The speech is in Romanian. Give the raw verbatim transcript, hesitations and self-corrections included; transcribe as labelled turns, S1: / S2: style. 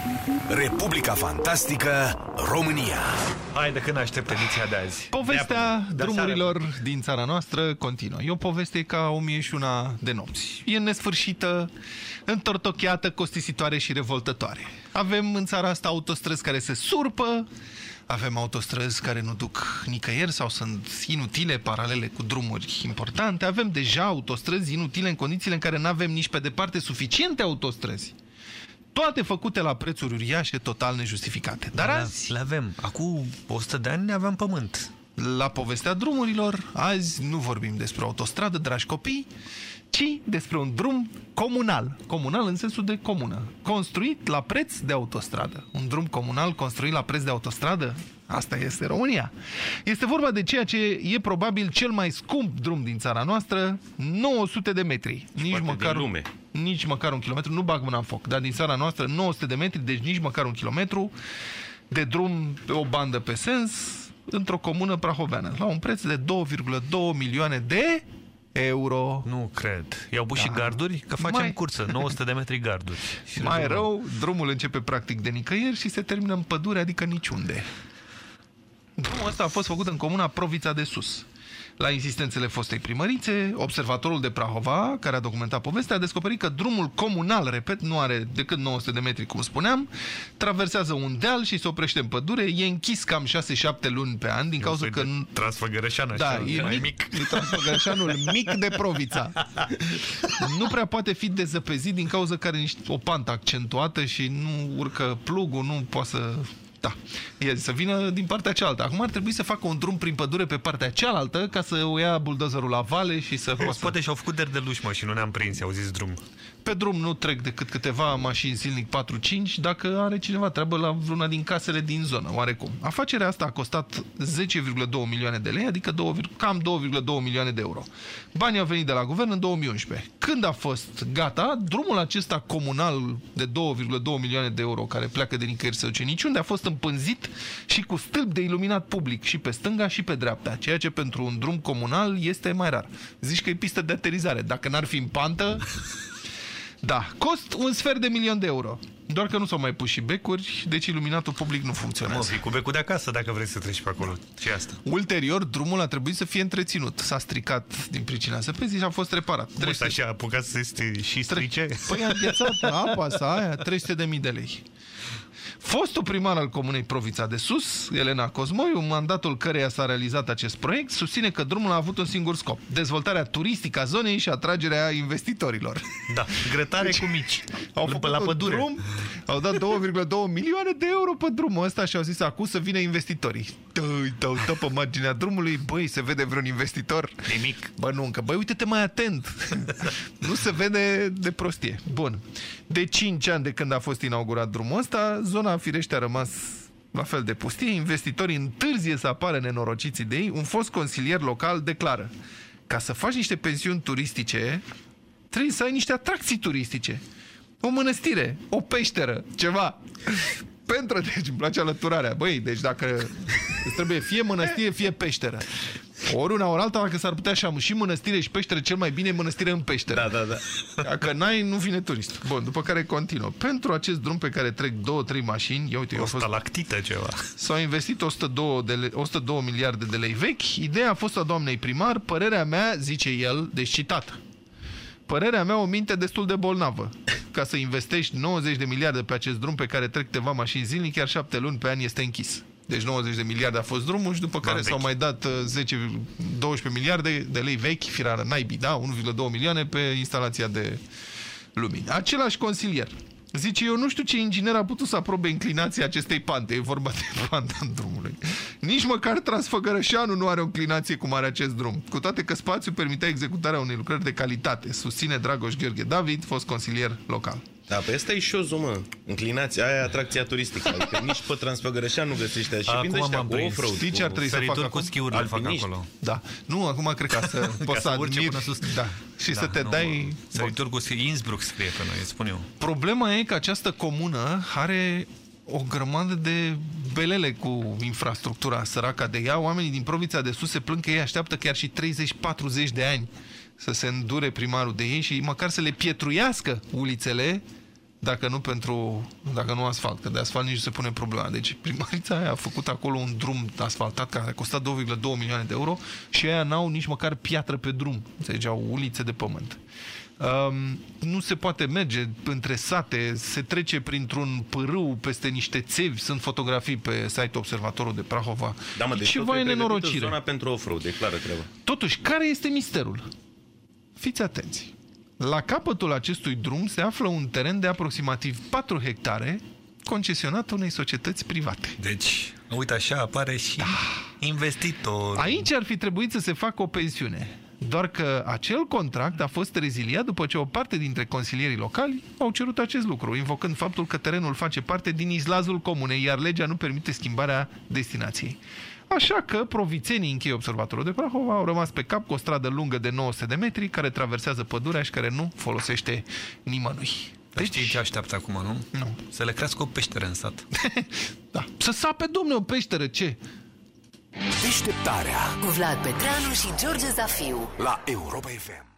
S1: Republica Fantastică România.
S2: Hai de când aștept ediția de azi.
S3: Povestea
S2: de
S3: drumurilor de din țara noastră continuă. E o poveste ca o mie și una de nopți. E nesfârșită, întortocheată, costisitoare și revoltătoare. Avem în țara asta autostrăzi care se surpă, avem autostrăzi care nu duc nicăieri sau sunt inutile, paralele cu drumuri importante. Avem deja autostrăzi inutile în condițiile în care nu avem nici pe departe suficiente autostrăzi. Toate făcute la prețuri uriașe, total nejustificate. Dar
S2: le,
S3: azi...
S2: le avem. Acum o sută de ani aveam pământ.
S3: La povestea drumurilor, azi nu vorbim despre autostradă, dragi copii, ci despre un drum comunal. Comunal în sensul de comună. Construit la preț de autostradă. Un drum comunal construit la preț de autostradă? Asta este România. Este vorba de ceea ce e probabil cel mai scump drum din țara noastră, nouă sute de metri. Nici măcar, lume. nici măcar un kilometru, nu bag mâna în foc, dar din țara noastră nouă sute de metri, deci nici măcar un kilometru de drum pe o bandă pe sens, într-o comună prahoveană, la un preț de două virgulă doi milioane de euro.
S2: Nu cred. I-au pus da. și garduri? Că facem mai... cursă, nouă sute de metri garduri. Și
S3: mai rezolvăm. Rău, drumul începe practic de nicăieri și se termină în pădure, adică niciunde. Drumul ăsta a fost făcut în comuna Provița de Sus. La insistențele fostei primărițe, observatorul de Prahova, care a documentat povestea, a descoperit că drumul comunal, repet, nu are decât nouă sute de metri, cum spuneam, traversează un deal și se oprește în pădure, e închis cam șase șapte luni pe an, din
S2: Eu
S3: cauza că...
S2: Transfăgărășan,
S3: da, e mic, mic. E Transfăgărășanul mic de Provița. Nu prea poate fi dezăpezit din cauza că are o pantă accentuată și nu urcă plugul, nu poate să... Da, e să vină din partea cealaltă. Acum ar trebui să facă un drum prin pădure pe partea cealaltă ca să o ia buldozerul la vale și să...
S2: Poate, poate și-au făcut derdeluși, mă, și nu ne-am prins, au zis drum.
S3: Pe drum nu trec decât câteva mașini zilnic patru cinci, dacă are cineva treabă la vreuna din casele din zonă, oarecum. Afacerea asta a costat zece virgulă doi milioane de lei, adică două, cam două virgulă doi milioane de euro. Banii au venit de la guvern în două mii unsprezece. Când a fost gata, drumul acesta comunal de două virgulă doi milioane de euro, care pleacă de nicăieri să duce niciunde, a fost împânzit și cu stâlp de iluminat public și pe stânga și pe dreapta, ceea ce pentru un drum comunal este mai rar. Zici că e pistă de aterizare. Dacă n-ar fi în pantă... Da, cost un sfert de milion de euro. Doar că nu s-au mai pus și becuri, deci iluminatul public nu funcționează.
S2: Mă, fii cu becul de acasă dacă vrei să treci pe acolo. Și asta.
S3: Ulterior, drumul a trebuit să fie întreținut. S-a stricat din pricina săpezii și a fost reparat.
S2: Mă, să... așa a apucat să este și strice?
S3: Păi a înghețat apa sa aia, trei sute de mii de lei. Fostul primar al comunei Provița de Sus, Elena Cosmoiu, mandatul căreia s-a realizat acest proiect, susține că drumul a avut un singur scop: dezvoltarea turistică a zonei și atragerea investitorilor.
S2: Da, grătare deci, cu mici.
S3: Au făcut la pădure. Drum, au dat două virgulă doi milioane de euro pe drumul ăsta și au zis acum să vină investitorii. Dă-i, dă pe marginea drumului, băi, se vede vreun investitor?
S2: Nimic.
S3: Bă, nu încă. Băi, uite-te mai atent. Nu se vede de prostie. Bun. De cinci ani de când a fost inaugurat drumul ăsta, zona firește a rămas la fel de pustie, investitorii întârzie să apară nenorociții de ei. Un fost consilier local declară: ca să faci niște pensiuni turistice, trebuie să ai niște atracții turistice. O mănăstire, o peșteră, ceva. Pentru, deci îmi place alăturarea. Băi, deci dacă îți trebuie fie mănăstire, fie peșteră. Ori una, ori alta, dacă s-ar putea așa, și mănăstire și peșteră, cel mai bine e mănăstire în peșteră.
S2: Da, da, da.
S3: Dacă n-ai, nu vine turist. Bun, după care continuă. Pentru acest drum pe care trec două, trei mașini, ia uite,
S2: o stalactită ceva.
S3: S-au investit o sută doi, de lei, o sută doi miliarde de lei vechi. Ideea a fost a doamnei primar, părerea mea, zice el, deci citat: părerea mea, o minte destul de bolnavă. Ca să investești nouăzeci de miliarde pe acest drum pe care trec câteva mașini zilnic, chiar șapte luni pe an este închis. Deci nouăzeci de miliarde a fost drumul și după care s-au mai dat zece doisprezece miliarde de lei vechi, firară naibii, da? unu virgulă doi milioane pe instalația de lumini. Același consilier zice: eu nu știu ce inginer a putut să aprobe inclinația acestei pante. E vorba de panta în drumului. Nici măcar Transfăgărășanul nu are o inclinație cum are acest drum, cu toate că spațiul permitea executarea unei lucrări de calitate, susține Dragoș Gheorghe David, fost consilier local.
S4: Da, pe ăsta e șozul, mă. Inclinația aia e atracția turistică. Adică nici pe Transfăgărășan nu găsește așa.
S2: Acum m-am prins.
S3: Știi ce ar trebui să facă
S2: cu schiurile fac acolo.
S3: Da. Nu, acum cred că să poți să admiri. Da. Și da, să te nu, dai...
S2: Sărituri cu schiurile. Innsbruck scrie pe noi, spun eu.
S3: Problema e că această comună are o grămadă de belele cu infrastructura săraca de ea. Oamenii din Provița de Sus se plâng că ei așteaptă chiar și treizeci patruzeci de ani să se îndure primarul de ei și măcar să le pietruiască ulițele dacă nu pentru, dacă nu asfalt, că de asfalt nici nu se pune problema. Deci primărița aia a făcut acolo un drum asfaltat care a costat două virgulă doi milioane de euro și aia n-au nici măcar piatră pe drum. Deci au ulițe de pământ. Um, nu se poate merge între sate, se trece printr-un pârâu peste niște țevi, sunt fotografii pe site-ul Observatorul de Prahova.
S4: Da, mă, deci
S3: ceva e nenorocire.
S4: Zona pentru off-road, e clară treaba.
S3: Totuși, care este misterul? Fiți atenți. La capătul acestui drum se află un teren de aproximativ patru hectare concesionat unei societăți private.
S2: Deci, uite așa apare și da. investitor.
S3: Aici ar fi trebuit să se facă o pensiune. Doar că acel contract a fost reziliat după ce o parte dintre consilierii locali au cerut acest lucru, invocând faptul că terenul face parte din izlazul comunei, iar legea nu permite schimbarea destinației. Așa că provițenii, încheie Observatorul de Prahova, au rămas pe cap cu o stradă lungă de nouă sute de metri, care traversează pădurea și care nu folosește nimănui.
S2: Deci, știi ce așteaptă acum, nu?
S3: Nu.
S2: Să le crească o peșteră în sat.
S3: Da. Să sape, domne, o peșteră, ce?
S1: Deșteptarea
S5: cu Vlad Petreanu și George Zafiu
S1: la Europa F M.